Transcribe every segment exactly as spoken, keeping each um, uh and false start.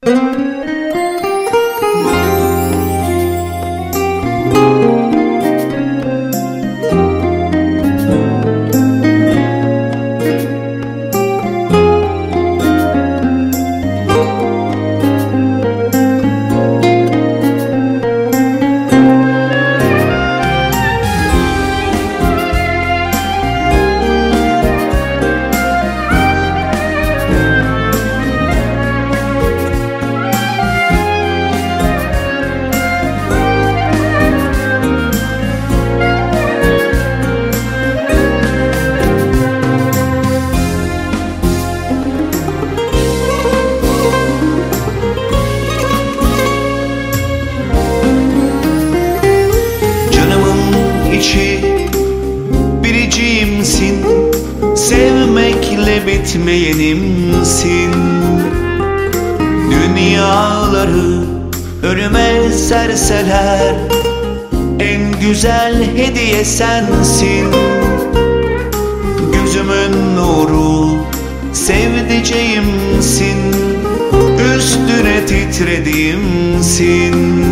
Biricimsin, sevmekle bitmeyenimsin. Dünyaları önüme serseler, en güzel hediye sensin. Gözümün nuru, sevdiceğimsin, üstüne titrediğimsin.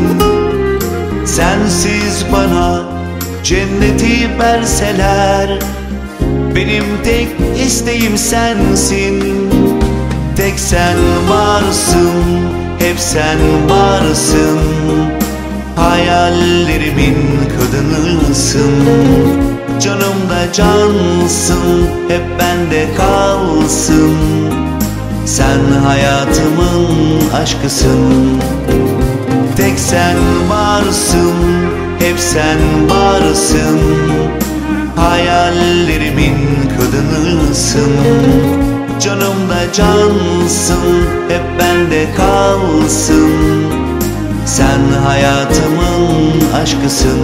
Sensiz bana cenneti verseler, benim tek isteğim sensin. Tek sen varsın, hep sen varsın. Hayallerimin kadınısın. Canımda cansın, hep bende kalsın. Sen hayatımın aşkısın. Tek sen varsın, hep sen varsın. Hayallerimin kadınısın. Canımda cansın, hep bende kalsın. Sen hayatımın aşkısın.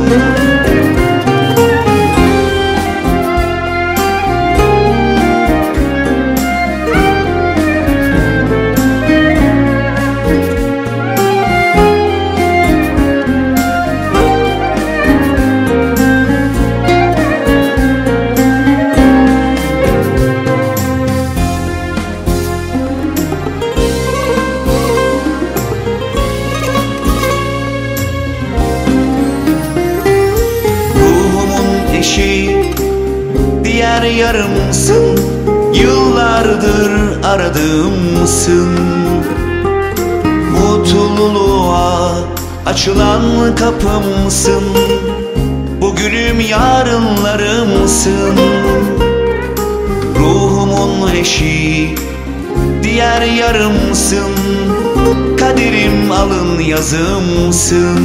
Diğer yarımsın, yıllardır aradığımsın. Mutluluğa açılan kapımsın. Bugünüm yarınlarımsın. Ruhumun eşi, diğer yarımsın. Kaderim alın yazımsın.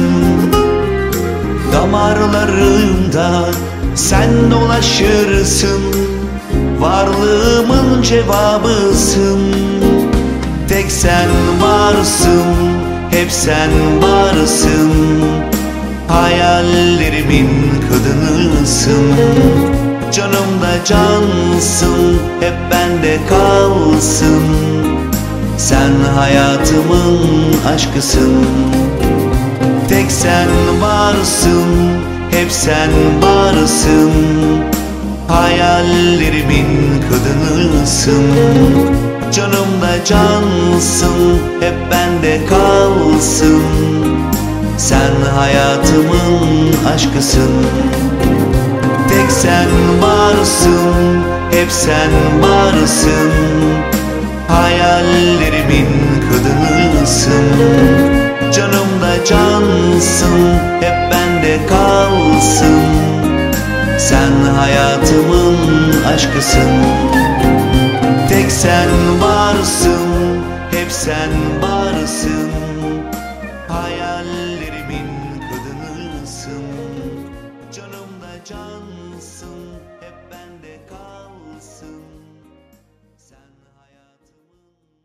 Damarlarımda sen dolaşırsın, varlığımın cevabısın. Tek sen varsın, hep sen varsın. Hayallerimin kadınısın. Canımda cansın, hep bende kalsın. Sen hayatımın aşkısın. Tek sen varsın, hep sen varsın. Hayallerimin kadınısın. Canımda cansın, hep bende kalsın. Sen hayatımın aşkısın. Tek sen varsın, hep sen varsın. Hayallerimin kadınısın. Canımda cansın, hep bende kalsın. Sen hayatımın aşkısın. Tek sen varsın, hep sen varsın. Hayallerimin kadınısın. Canımda cansın.